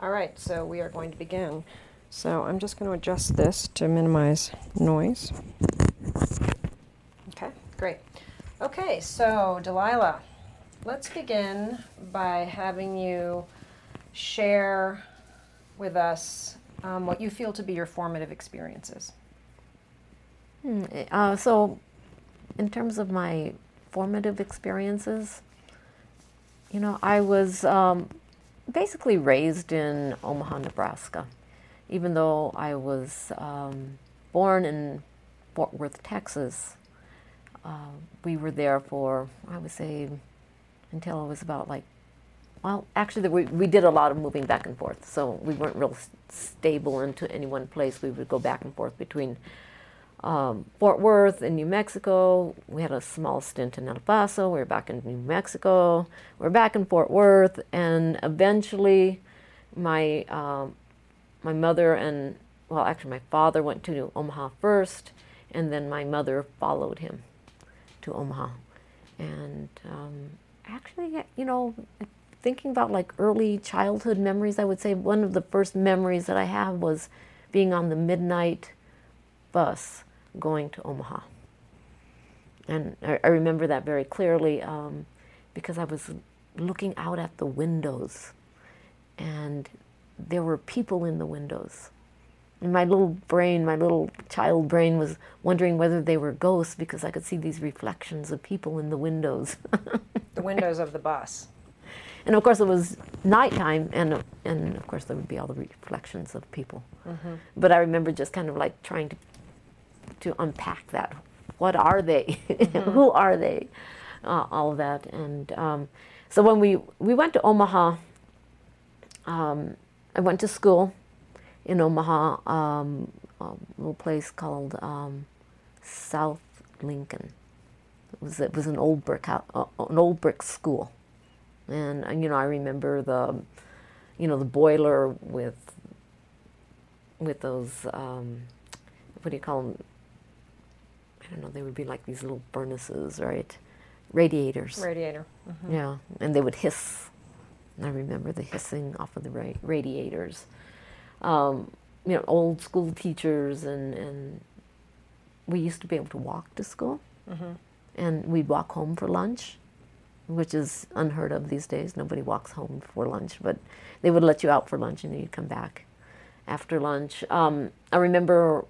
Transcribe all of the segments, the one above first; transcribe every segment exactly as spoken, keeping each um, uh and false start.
All right, so we are going to begin. So I'm just going to adjust this to minimize noise. Okay, great. Okay, so Delilah, let's begin by having you share with us um, what you feel to be your formative experiences. Hmm, Uh, so, in terms of my formative experiences, you know, I was um, basically raised in Omaha, Nebraska. Even though I was um, born in Fort Worth, Texas, uh, we were there for, I would say, until I was about like, well, actually, we, we did a lot of moving back and forth. So we weren't real s- stable into any one place. We would go back and forth between um, Fort Worth and New Mexico. We had a small stint in El Paso. We were back in New Mexico. We were back in Fort Worth. And eventually, my um, my mother and, well, actually my father went to Omaha first, and then my mother followed him to Omaha. And um, actually, you know, thinking about like early childhood memories, I would say one of the first memories that I have was being on the midnight bus going to Omaha. And I, I remember that very clearly um, because I was looking out at the windows, and there were people in the windows. And my little brain, my little child brain was wondering whether they were ghosts because I could see these reflections of people in the windows. The windows of the bus. And of course it was nighttime, and and of course there would be all the reflections of people. Mm-hmm. But I remember just kind of like trying to to unpack that. What are they? Mm-hmm. Who are they? Uh, all of that. And um, so when we, we went to Omaha, um, I went to school in Omaha, um, a little place called um, South Lincoln. It was it was an old brick house, uh, an old brick school, and, and you know I remember the, you know the boiler with with those um, what do you call them? I don't know. They would be like these little furnaces, right? Radiators. Radiator. Mm-hmm. Yeah, and they would hiss. I remember the hissing off of the ra- radiators. Um, you know, old school teachers, and, and we used to be able to walk to school, Mm-hmm. and we'd walk home for lunch, which is unheard of these days. Nobody walks home for lunch, but they would let you out for lunch, and then you'd come back after lunch. Um, I remember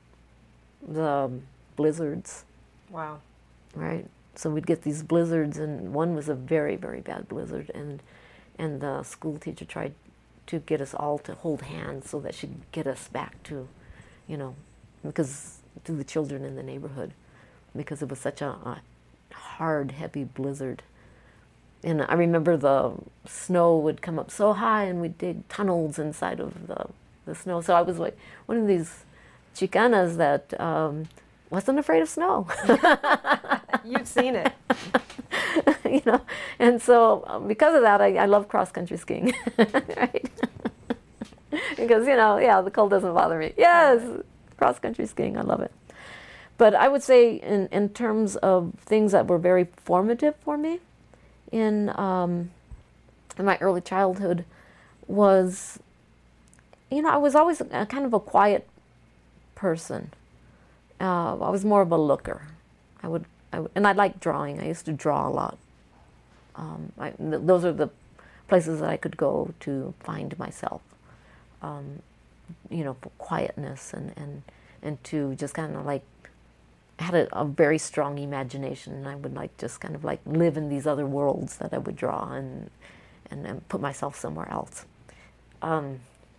the blizzards, Wow. right? So we'd get these blizzards, and one was a very, very bad blizzard, and and the school teacher tried to get us all to hold hands so that she'd get us back to, you know, because to the children in the neighborhood, because it was such a, a hard, heavy blizzard. And I remember the snow would come up so high, and we'd dig tunnels inside of the, the snow. So I was like one of these Chicanas that um, wasn't afraid of snow. You've seen it. You know, and so um, because of that, I, I love cross country skiing, right? Because, you know, yeah, the cold doesn't bother me. Yes, cross country skiing, I love it. But I would say, in in terms of things that were very formative for me in um, in my early childhood, was, you know, I was always a, kind of a quiet person. Uh, I was more of a looker. I would, I would, and I liked drawing. I used to draw a lot. Um, I, th- those are the places that I could go to find myself, um, you know, for quietness, and, and, and to just kind of like, I had a, a very strong imagination, and I would like just kind of like live in these other worlds that I would draw, and, and, and put myself somewhere else. Um,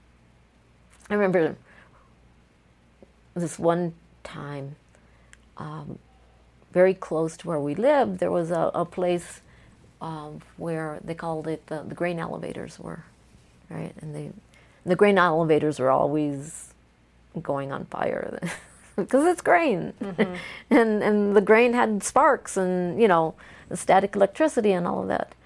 I remember this one time, um, very close to where we lived, there was a, a place um, where they called it the, the grain elevators were, right? And they, the grain elevators were always going on fire because it's grain, Mm-hmm. and and the grain had sparks, and you know, the static electricity and all of that.